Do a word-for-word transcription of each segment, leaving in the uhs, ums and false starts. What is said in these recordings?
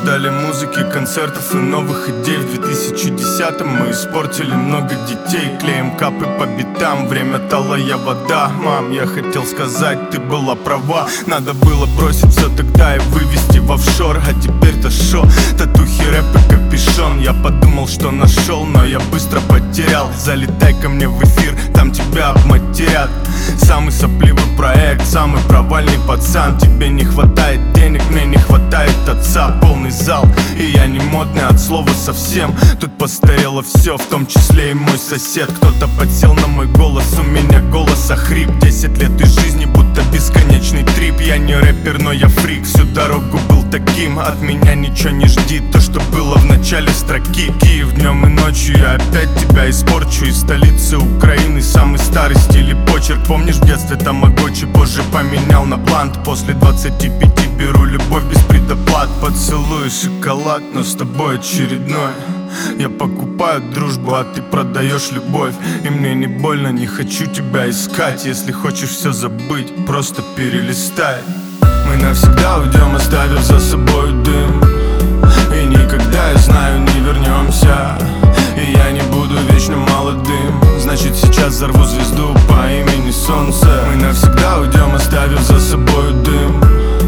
ждали музыки, концертов и новых идей. В две тысячи десятом мы испортили много детей. Клеим капы по битам, время талая вода. Мам, я хотел сказать, ты была права. Надо было бросить все тогда и вывести в офшор. А теперь-то шо? Татухи, рэп и капюшон. Я подумал, что нашел, но я быстро потерял. Залетай ко мне в эфир, там тебя обматерят. Самый сопливый проект, самый провальный пацан. Тебе не хватает денег, мне не хватает отца. Полный зал, и я не модный от слова совсем. Тут постарело все, в том числе и мой сосед. Кто-то подсел на мой голос, у меня голос охрип. Десять лет из жизни, будто бесконечный трип. Я не рэпер, но я фрик, всю дорогу был таким. От меня ничего не жди, то, что было в начале строки. Киев днем и ночью, я опять тебя испорчу. Из столицы Украины, самый старый стиль и почерк. Помнишь, в детстве тамагочи, позже поменял на блант. После двадцати пяти беру любовь без предоплат. Поцелуй, шоколад, но с тобой очередной. Я покупаю дружбу, а ты продаешь любовь. И мне не больно, не хочу тебя искать. Если хочешь все забыть, просто перелистай. Мы навсегда уйдем, оставив за собой дым. И никогда, я знаю, не вернемся. И я не буду вечно молодым. Значит, сейчас взорву звезду по имени Солнце. Мы навсегда уйдем, оставив за собой дым.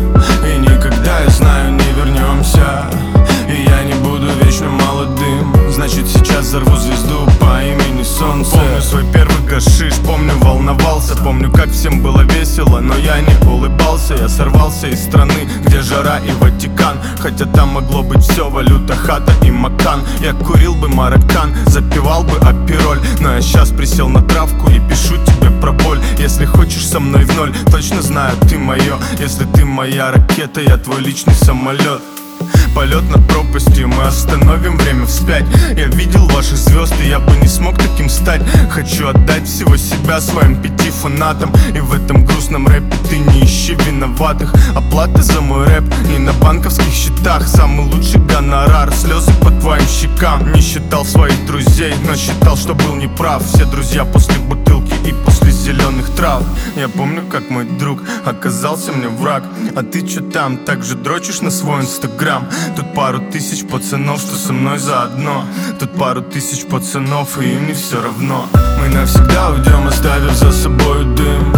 И никогда, я знаю, не вернемся. И я не буду вечно молодым. Значит, сейчас взорву звезду по имени Солнце. Помню свой первый гашиш, помню, волновался. Помню, как всем было весело, но я не улыбался. Я сорвался из страны, где жара и Ватикан. Хотя там могло быть все, валюта, хата и макан. Я курил бы мароккан, запивал бы апероль. Но я сейчас присел на травку и пишу тебе про боль. Если хочешь со мной в ноль, точно знаю, ты мое. Если ты моя ракета, я твой личный самолет. Полет над пропастью, мы остановим время вспять. Я видел ваших звезд, и я бы не смог таким стать. Хочу отдать всего себя своим пяти фанатам. И в этом грустном рэпе ты не ищи виноватых. Оплата за мой рэп не на банковских счетах. Самый лучший гонорар, слезы по твоим щекам. Не считал своих друзей, но считал, что был неправ. Все друзья после бутылки и после зеленых трав. Я помню, как мой друг оказался мне враг. А ты чё там, так же дрочишь на свой инстаграм? Тут пару тысяч пацанов, что со мной заодно. Тут пару тысяч пацанов, и им не все равно. Мы навсегда уйдем, оставив за собой дым.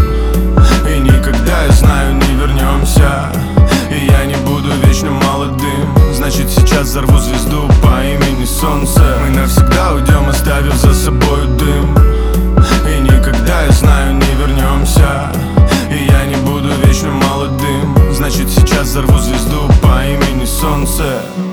И никогда, я знаю, не вернемся. И я не буду вечно молодым. Значит, сейчас взорву звезду по имени Солнце. Мы навсегда уйдем, оставив за собой дым. И никогда, я знаю, не вернемся. И я не буду вечно молодым. Значит, сейчас взорву звезду по имени Солнце.